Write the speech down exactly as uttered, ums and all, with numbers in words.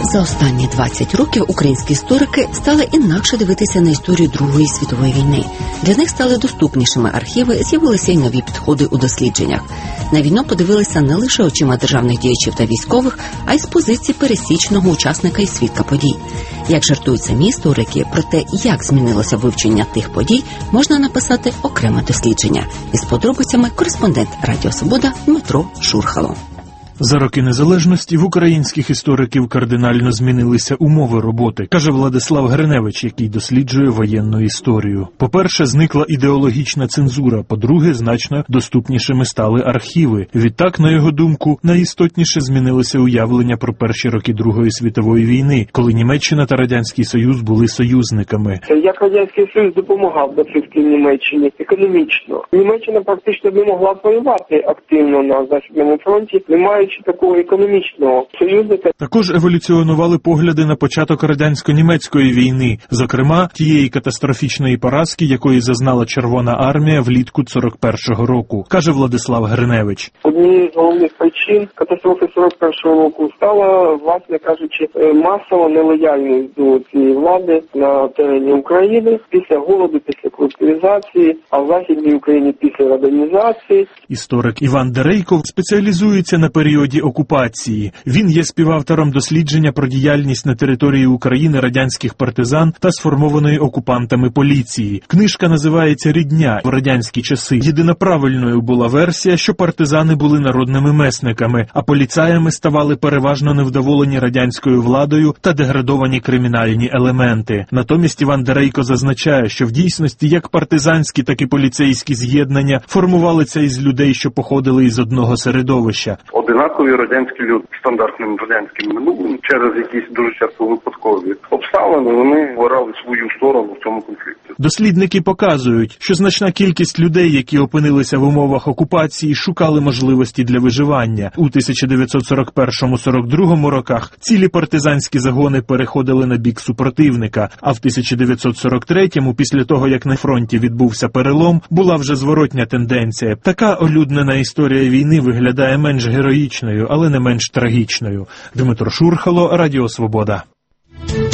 За останні двадцять років українські історики стали інакше дивитися на історію Другої світової війни. Для них стали доступнішими архіви, з'явилися й нові підходи у дослідженнях. На війну подивилися не лише очима державних діячів та військових, а й з позиції пересічного учасника і свідка подій. Як жартують самі історики, про те, як змінилося вивчення тих подій, можна написати окреме дослідження. Із подробицями кореспондент Радіо Свобода Дмитро Шурхало. За роки незалежності в українських істориків кардинально змінилися умови роботи, каже Владислав Гриневич, який досліджує воєнну історію. По-перше, зникла ідеологічна цензура, по-друге, значно доступнішими стали архіви. Відтак, на його думку, найістотніше змінилося уявлення про перші роки Другої світової війни, коли Німеччина та Радянський Союз були союзниками. Як Радянський Союз допомагав нацистській Німеччині економічно? Німеччина практично не могла воювати активно на Західному фронті, не маючи такого економічного союзника. Також еволюціонували погляди на початок радянсько-німецької війни, зокрема тієї катастрофічної поразки, якої зазнала Червона армія влітку сорок першого року, каже Владислав Гриневич. Однією з головних причин катастрофи сорок першого року стала, власне кажучи, масова нелояльність до цієї влади на терені України після голоду, після колективізації, а в Західній Україні після радянізації. Історик Іван Дерейко спеціалізується на періоді окупації. Він є співавтором дослідження про діяльність на території України радянських партизан та сформованої окупантами поліції. Книжка називається «Рідня» в радянські часи. Єдина правильною була версія, що партизани були народними месниками, а поліцаями ставали переважно невдоволені радянською владою та деградовані кримінальні елементи. Натомість Іван Дерейко зазначає, що в дійсності як партизанські, так і поліцейські з'єднання формувалися із людей, що походили із одного середовища. Одинакові радянські люди стандартним радянським минулим через якісь дуже часто випадкові обставини вони вирали свою сторону в цьому конфлікті. Дослідники показують, що значна кількість людей, які опинилися в умовах окупації, шукали можливості для виживання. У тисяча дев'ятсот сорок першому — сорок другому роках цілі партизанські загони переходили на бік супротивника, а в тисяча дев'ятсот сорок третьому, після того, як на фронті відбувся перелом, була вже зворотня тенденція. Така олюднена історія війни виглядає менш героїчною, але не менш трагічною. Дмитро Шурхало, Радіо Свобода.